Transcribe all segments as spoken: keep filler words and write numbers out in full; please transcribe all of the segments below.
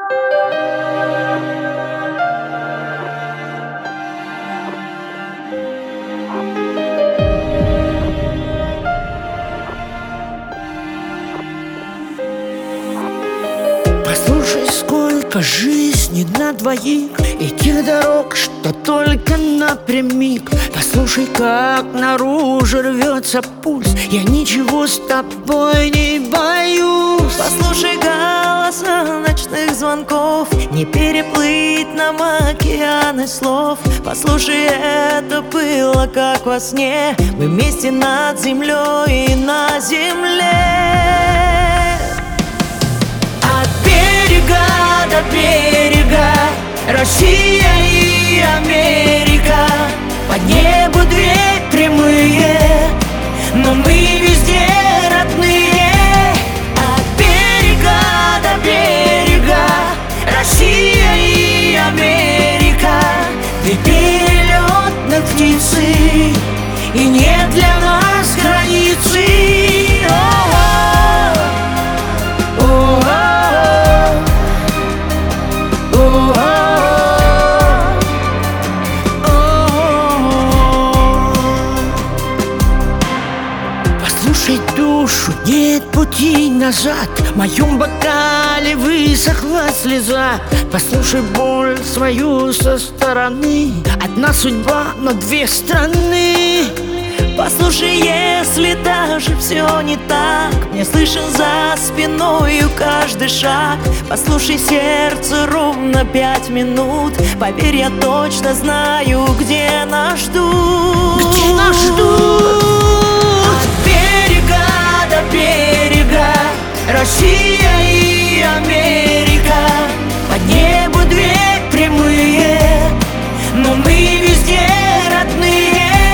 Послушай, сколько жизни на двоих, и тех дорог, что только напрямик. Послушай, как наружу рвется пульс, я ничего с тобой не боюсь. Послушай голоса ночных звонков, не переплыть нам океаны слов. Послушай, это было как во сне, мы вместе над землей и на земле. До берега Россия и Америка, по небу две прямые, но мы везде родные. От берега до берега Россия и Америка, две перелетных птицы, и нет для нас границы. Послушай душу, нет пути назад, в моем бокале высохла слеза. Послушай боль свою со стороны, одна судьба, но две страны. Послушай, если даже все не так, мне слышен за спиною каждый шаг. Послушай, сердце ровно пять минут, поверь, я точно знаю, где нас ждут. Где нас ждут? От берега до берега Россия и Америка, по небу две прямые, но мы везде родные.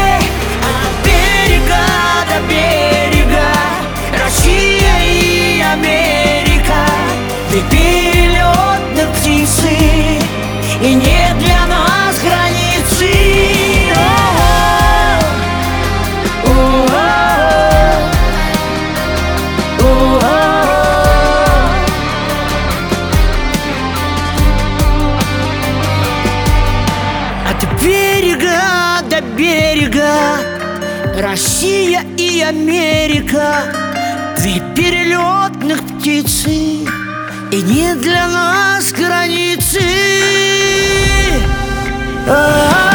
Две перелетных птицы, и нет для нас границы. От берега до берега Россия и Америка, две перелетных птицы, и нет для нас границы. А-а-а.